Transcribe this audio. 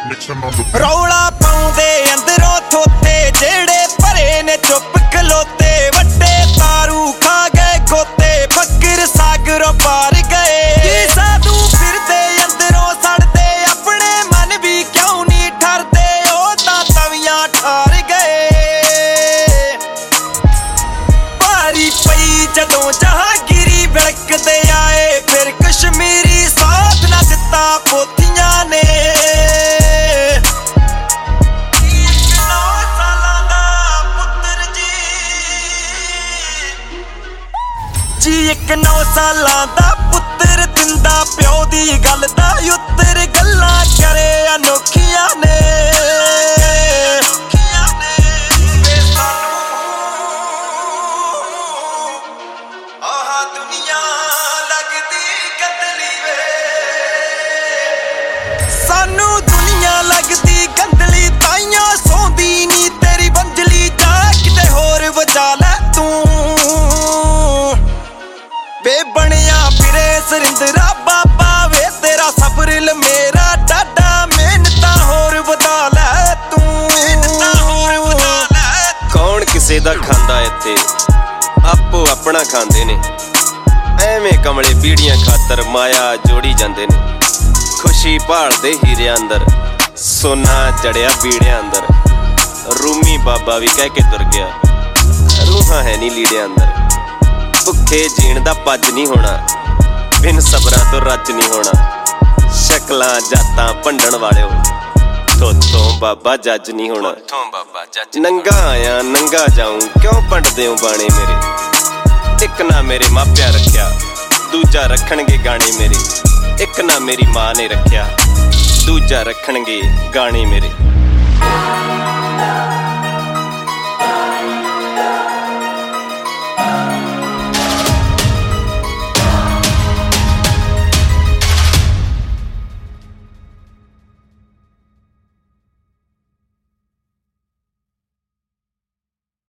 रौला पाउंदे अंदरों थोते जेड़े भरे ने चुप खलोते वड्डे तारू खा गए गोते फकीर सागरों पार गए साधु फिरदे अंदरों सड़दे अपने मन भी क्यों नहीं ठरदे ओ तां तवियां ठार गए भारी पई जदों जहांगीरी बिलकदे आए फिर कश्मीरी साथ ना दिता पोथियां ने जी एक 9 सालां दा पुत्तर दिंदा प्यो दी गल दा उत्तर गल्लां करे अनोखियां ने आहा दुनिया लगदी गंदली वे सानू दुनिया लगदी गंदली ताइयां सौंदी नी तेरी बंजली जा किते होर वजा लै तू बनिया फिरे सरिंदरा बाबा वे तेरा सफरिल मेरा डाडा मेहनता होर वधा लै तू कौन किसे दा खांदा इत्थे आपो अपना खांदे ने एवें कमले बीड़ियां खातर माया जोड़ी जांदे ने खुशी भालदे हीरे अंदर सोना जड़िया बीड़िया अंदर रूमी बाबा भी कह के तुर गया रूहां है नी लीड़े अंदर भुखे जीण दा पज नहीं होना बिन सबरां तो रज नहीं होना शक्लां जातां भंडण वालिओ तोतों बाबा जज नहीं होना नंगा आया नंगा जाऊं क्यों भंडदे हो बाणे मेरे एक ना मेरे मापिया रखिया दूजा रखणगे गाने मेरे एक ना मेरी मां ने रखिया दूजा रखणगे गाने मेरे।